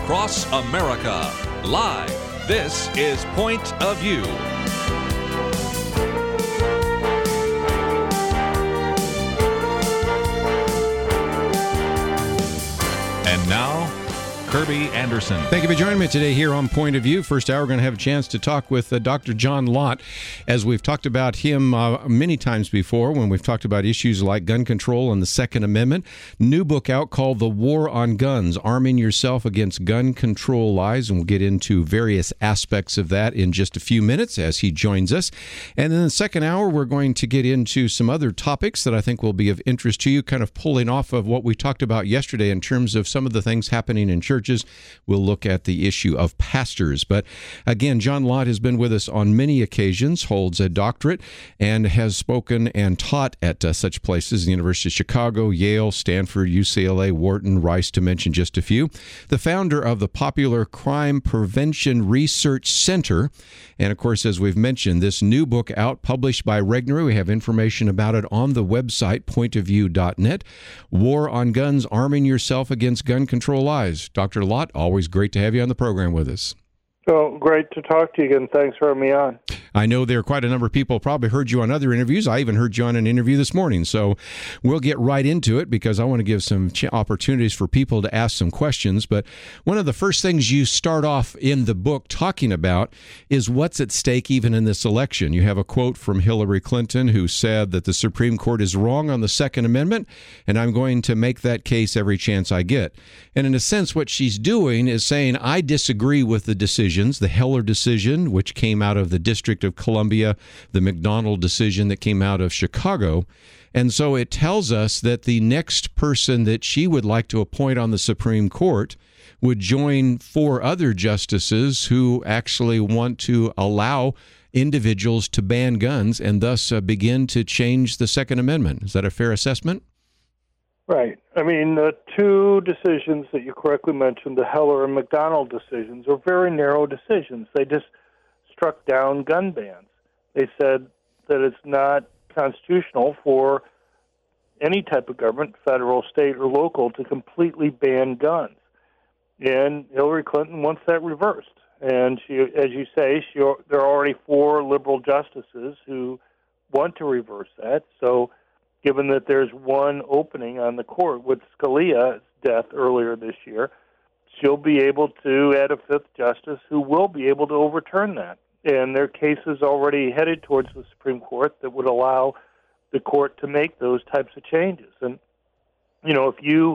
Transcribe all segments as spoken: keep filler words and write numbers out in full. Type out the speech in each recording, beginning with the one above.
across America. Live, this is Point of View. And now, Kirby Anderson. Thank you for joining me today here on Point of View. First hour, we're going to have a chance to talk with uh, Doctor John Lott, as we've talked about him uh, many times before when we've talked about issues like gun control and the Second Amendment. New book out called The War on Guns, Arming Yourself Against Gun Control Lies, and we'll get into various aspects of that in just a few minutes as he joins us. And then in the second hour, we're going to get into some other topics that I think will be of interest to you, kind of pulling off of what we talked about yesterday in terms of some of the things happening in church. We'll look at the issue of pastors. But again, John Lott has been with us on many occasions, holds a doctorate, and has spoken and taught at uh, such places as the University of Chicago, Yale, Stanford, U C L A, Wharton, Rice, to mention just a few. The founder of the Popular Crime Prevention Research Center. And of course, as we've mentioned, this new book out, published by Regnery. We have information about it on the website, point of view dot net. War on Guns, Arming Yourself Against Gun Control Lies. Doctor Lott, always great to have you on the program with us. So great to talk to you again. Thanks for having me on. I know there are quite a number of people probably heard you on other interviews. I even heard you on an interview this morning. So we'll get right into it because I want to give some ch- opportunities for people to ask some questions. But one of the first things you start off in the book talking about is what's at stake even in this election. You have a quote from Hillary Clinton, who said that the Supreme Court is wrong on the Second Amendment, and I'm going to make that case every chance I get. And in a sense, what she's doing is saying, I disagree with the decisions, the Heller decision, which came out of the District of Columbia, the McDonald decision that came out of Chicago. And so it tells us that the next person that she would like to appoint on the Supreme Court would join four other justices who actually want to allow individuals to ban guns and thus uh, begin to change the Second Amendment. Is that a fair assessment? Right. I mean, the two decisions that you correctly mentioned, the Heller and McDonald decisions, are very narrow decisions. They just struck down gun bans. They said that it's not constitutional for any type of government, federal, state, or local, to completely ban guns. And Hillary Clinton wants that reversed. And she, as you say, she, there are already four liberal justices who want to reverse that. So given that there's one opening on the court with Scalia's death earlier this year, she'll be able to add a fifth justice who will be able to overturn that. And there are cases already headed towards the Supreme Court that would allow the court to make those types of changes. And, you know, if you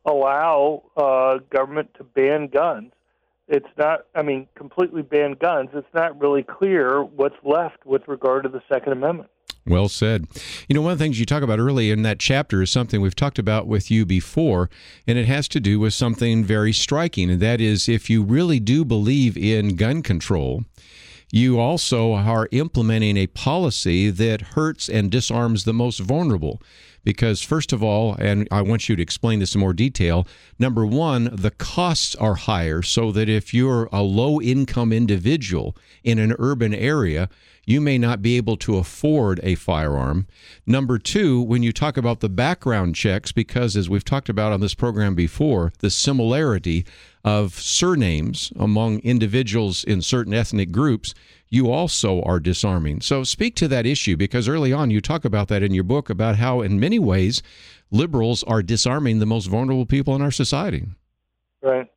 allow uh, government to ban guns, it's not, I mean, completely ban guns, it's not really clear what's left with regard to the Second Amendment. Well said. You know, one of the things you talk about early in that chapter is something we've talked about with you before, and it has to do with something very striking, and that is if you really do believe in gun control, you also are implementing a policy that hurts and disarms the most vulnerable. Because first of all, and I want you to explain this in more detail, number one, the costs are higher, so that if you're a low-income individual in an urban area, you may not be able to afford a firearm. Number two, when you talk about the background checks, because as we've talked about on this program before, the similarity of surnames among individuals in certain ethnic groups, you also are disarming. So speak to that issue, because early on you talk about that in your book, about how in many ways liberals are disarming the most vulnerable people in our society. Right.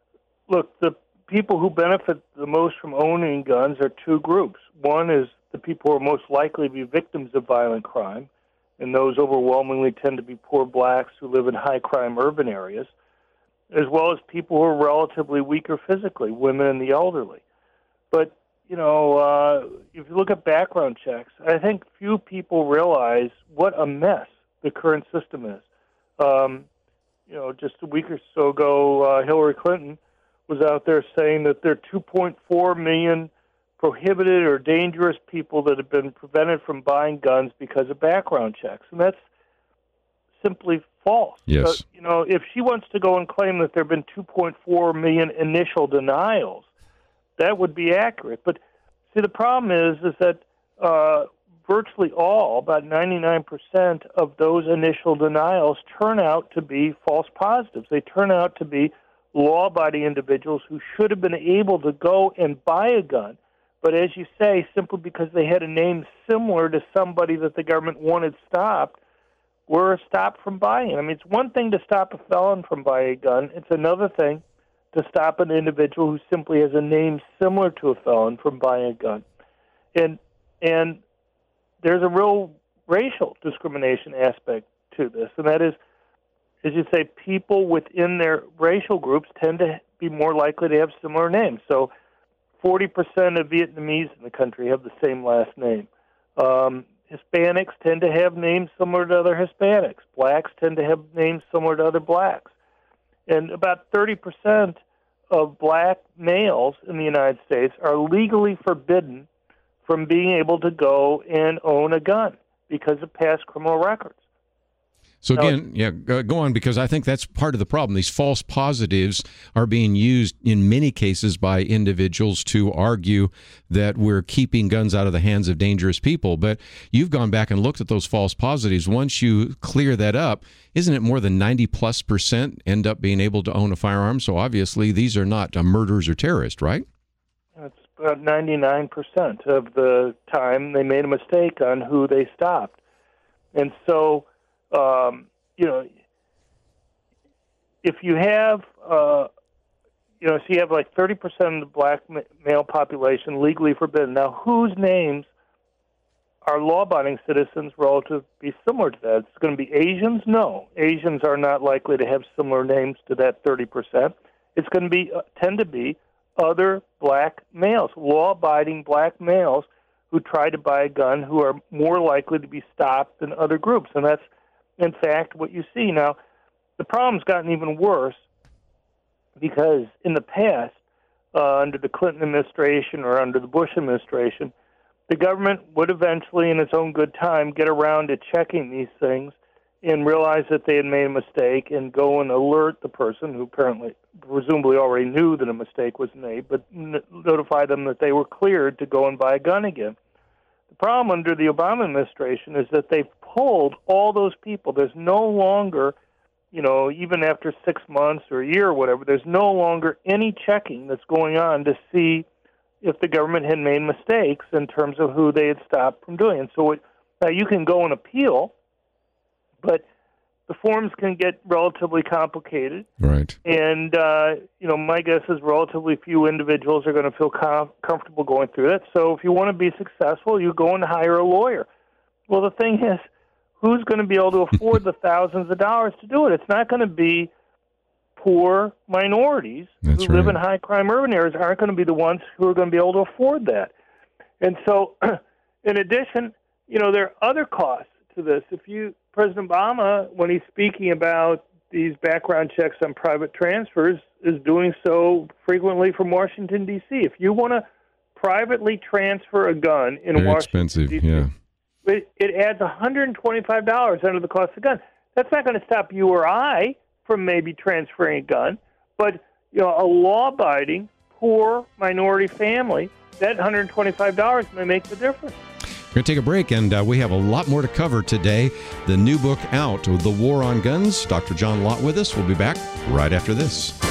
Look, the people who benefit the most from owning guns are two groups. One is the people who are most likely to be victims of violent crime, and those overwhelmingly tend to be poor blacks who live in high-crime urban areas, as well as people who are relatively weaker physically, women and the elderly. But, you know, uh, if you look at background checks, I think few people realize what a mess the current system is. Um, you know, just a week or so ago, uh, Hillary Clinton was out there saying that there are two point four million prohibited or dangerous people that have been prevented from buying guns because of background checks. And that's simply false. Yes. So, you know, if she wants to go and claim that there have been two point four million initial denials, that would be accurate. But see, the problem is, is that uh, virtually all, about ninety-nine percent of those initial denials turn out to be false positives. They turn out to be law-abiding individuals who should have been able to go and buy a gun, but as you say, simply because they had a name similar to somebody that the government wanted stopped, were stopped from buying. I mean, it's one thing to stop a felon from buying a gun. It's another thing to stop an individual who simply has a name similar to a felon from buying a gun. And and there's a real racial discrimination aspect to this, and that is, as you say, people within their racial groups tend to be more likely to have similar names. So forty percent of Vietnamese in the country have the same last name. Um, Hispanics tend to have names similar to other Hispanics. Blacks tend to have names similar to other blacks. And about thirty percent of black males in the United States are legally forbidden from being able to go and own a gun because of past criminal records. So again, yeah, go on, because I think that's part of the problem. These false positives are being used in many cases by individuals to argue that we're keeping guns out of the hands of dangerous people. But you've gone back and looked at those false positives. Once you clear that up, isn't it more than ninety plus percent end up being able to own a firearm? So obviously these are not uh, murderers or terrorists, right? It's about ninety-nine percent of the time they made a mistake on who they stopped. And so... Um, you know, if you have, uh, you know, so you have like thirty percent of the black ma- male population legally forbidden. Now, whose names are law-abiding citizens relative to be similar to that? It's going to be Asians? No. Asians are not likely to have similar names to that thirty percent. It's going to be uh, tend to be other black males, law-abiding black males who try to buy a gun who are more likely to be stopped than other groups. And that's in fact what you see. Now, the problem's gotten even worse because in the past, uh, under the Clinton administration or under the Bush administration, the government would eventually, in its own good time, get around to checking these things and realize that they had made a mistake and go and alert the person who apparently, presumably already knew that a mistake was made, but n- notify them that they were cleared to go and buy a gun again. The problem under the Obama administration is that they've pulled all those people. There's no longer, you know, even after six months or a year or whatever, there's no longer any checking that's going on to see if the government had made mistakes in terms of who they had stopped from doing. And so it, now you can go and appeal, but the forms can get relatively complicated. Right. And, uh, you know, my guess is relatively few individuals are going to feel com- comfortable going through that. So if you want to be successful, you go and hire a lawyer. Well, the thing is, who's going to be able to afford the thousands of dollars to do it? It's not going to be poor minorities That's who live right. in high-crime urban areas aren't going to be the ones who are going to be able to afford that. And so, in addition, you know, there are other costs to this. If you, President Obama, when he's speaking about these background checks on private transfers, is doing so frequently from Washington, D C. If you want to privately transfer a gun in Very Washington, expensive, D C, yeah. it, it adds one hundred twenty-five dollars under the cost of a gun. That's not going to stop you or I from maybe transferring a gun, but you know, a law-abiding, poor minority family, that one hundred twenty-five dollars may make the difference. We're going to take a break, and uh, we have a lot more to cover today. The new book out, The War on Guns. Doctor John Lott with us. We'll be back right after this.